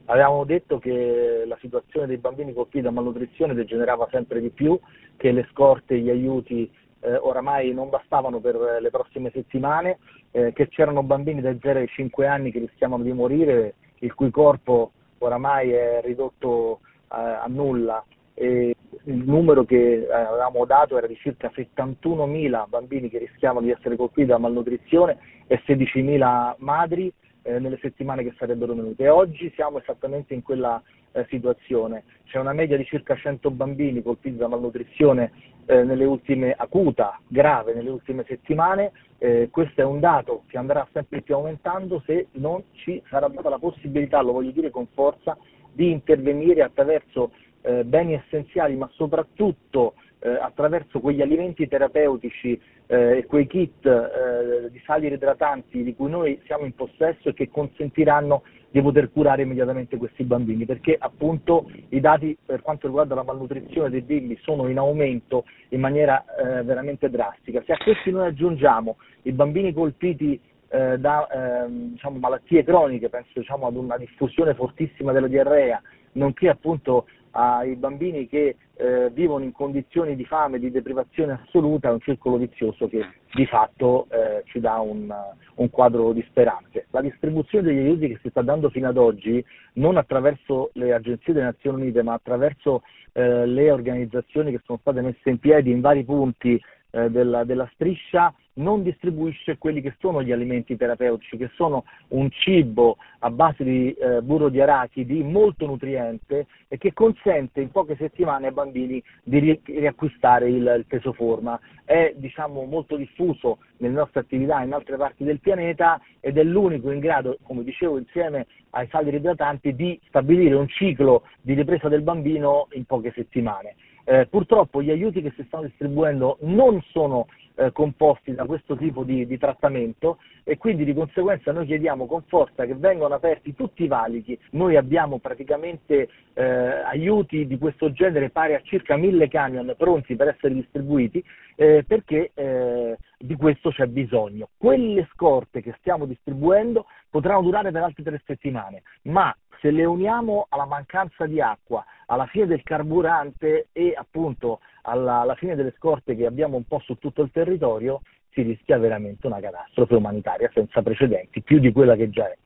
Avevamo detto che la situazione dei bambini colpiti da malnutrizione degenerava sempre di più, che le scorte, gli aiuti oramai non bastavano per le prossime settimane, che c'erano bambini dai 0 ai 5 anni che rischiavano di morire, il cui corpo oramai è ridotto a nulla. E il numero che avevamo dato era di circa 71.000 bambini che rischiavano di essere colpiti da malnutrizione e 16.000 madri nelle settimane che sarebbero venute. E oggi siamo esattamente in quella situazione. C'è una media di circa 100 bambini colpiti da malnutrizione acuta, grave, nelle ultime settimane. Questo è un dato che andrà sempre più aumentando se non ci sarà data la possibilità, lo voglio dire con forza, di intervenire attraverso beni essenziali, ma soprattutto attraverso quegli alimenti terapeutici e quei kit di sali idratanti di cui noi siamo in possesso e che consentiranno di poter curare immediatamente questi bambini, perché appunto i dati per quanto riguarda la malnutrizione dei bimbi sono in aumento in maniera veramente drastica. Se a questi noi aggiungiamo i bambini colpiti da diciamo, malattie croniche, penso diciamo, ad una diffusione fortissima della diarrea, nonché appunto ai bambini che vivono in condizioni di fame, di deprivazione assoluta, è un circolo vizioso che di fatto ci dà un quadro disperante. La distribuzione degli aiuti che si sta dando fino ad oggi, non attraverso le agenzie delle Nazioni Unite, ma attraverso le organizzazioni che sono state messe in piedi in vari punti della striscia, non distribuisce quelli che sono gli alimenti terapeutici, che sono un cibo a base di burro di arachidi molto nutriente e che consente in poche settimane ai bambini di riacquistare il peso forma. È diciamo molto diffuso nelle nostre attività in altre parti del pianeta ed è l'unico in grado, come dicevo, insieme ai sali idratanti, di stabilire un ciclo di ripresa del bambino in poche settimane. Purtroppo gli aiuti che si stanno distribuendo non sono composti da questo tipo di trattamento e quindi di conseguenza noi chiediamo con forza che vengano aperti tutti i valichi. Noi abbiamo praticamente aiuti di questo genere pari a circa 1.000 camion pronti per essere distribuiti perché di questo c'è bisogno. Quelle scorte che stiamo distribuendo potranno durare per altre 3 settimane, ma se le uniamo alla mancanza di acqua, alla fine del carburante e appunto alla fine delle scorte che abbiamo un po' su tutto il territorio, si rischia veramente una catastrofe umanitaria senza precedenti, più di quella che già è.